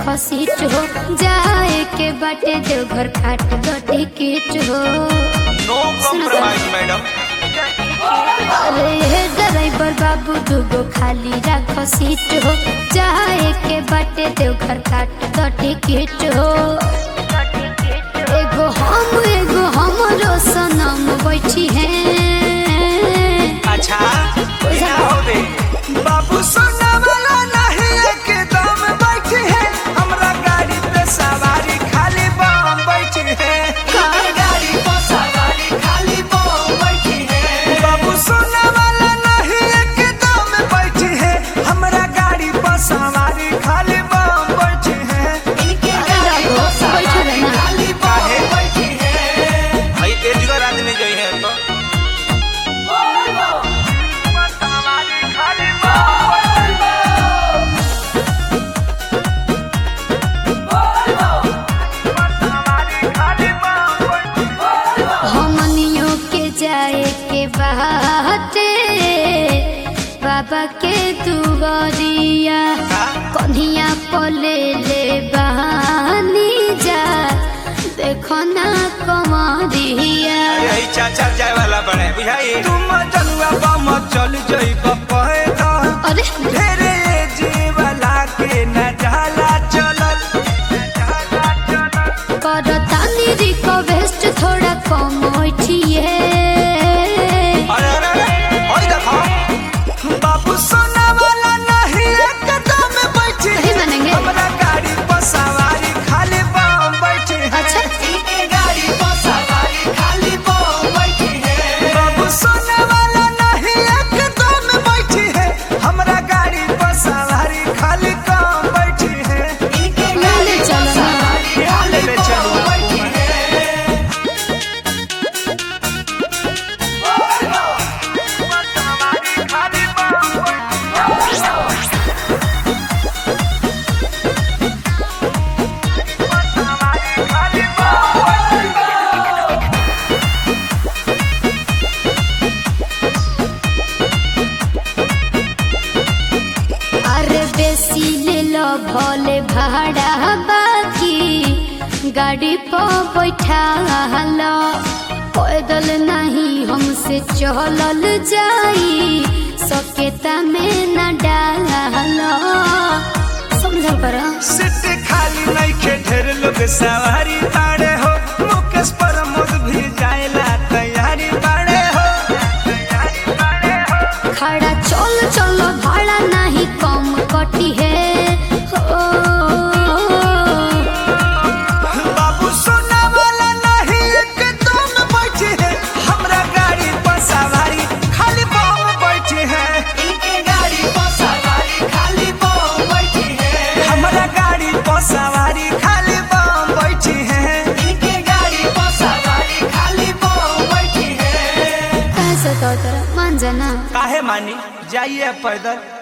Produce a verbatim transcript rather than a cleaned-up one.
रखो सीट हो, जाए के बाटे देवघर काट दो टिकट हो। No compromise madam. अरे ड्राइवर बाबू दूगो खाली रखो सीट हो, जाए के बाटे देवघर काट दो टिकट हो। एगो हम एगो हमरो सनम बैठी हैं। अच्छा क्या हो बे बाबू सोना वाला नहीं एकदम बैठी है, हमरा गाड़ी पे सवारी खाली बम बैठी है। गाड़ी पे सवारी खाली बम बैठी है। बाबू सोना वाला नहीं एकदम बैठी है, हमरा गाड़ी पे सवारी खाली बम बैठी है। इनके गाड़ी पे सवारी खाली बम बैठी है। भाई तेजगर आदमी जो है तो हमनियों के जाए के बाटे बाबा के दुआरिया, कन्हिया पले ले बहानी जा देखो ना कमरिया। यही चाचा जाए वाला बने बुझाई तुम जनुआ बम चल जई बपहे दा। अरे ढेरे जीवला के न जाला चलल करतानी रिक्वेस्ट थोड़ा कम उठिए। अरे अरे ओए देखो बाबू सोना वाला नहीं एकदम बैठी नहीं मानेंगे। हमरा गाड़ी पर सवारी खाली बम बैठी है। अच्छा। इनके गाड़ी पर सवारी खाली बम बैठी है। बाबू सोना वाला नहीं एकदम बैठी है, हमरा गाड़ी पर सवारी खाली कम बैठी है। इनके ले ले चलो ना। ले ले चलो बैठी है। खाली बम अरे बेसी ले लो भोले भाड़ा, बाकी गाड़ी पर बैठा लो। पैदल नहीं हमसे चलल जाई, सकेता में न डालो। समझल करो सीट खाली नहीं के ढेर लोग सवारी बाड़े हो, मुकेश प्रमोद भी जाएला तैयारी बाड़े हो। खड़ा चल चलो भाड़ा नहीं कम कटी है। ओ, बाबू सोना वाला नहीं एकदम बैठी है, हमरा गाड़ी पर सवारी खाली बम बैठी है। इनके गाड़ी पर सवारी खाली बम बैठी है। हमरा गाड़ी पर सवारी खाली बम बैठी है। इनके गाड़ी पर सवारी खाली बम बैठी है। कैसे तो तेरा मान जाना। काहे मानी जाइए पैदल।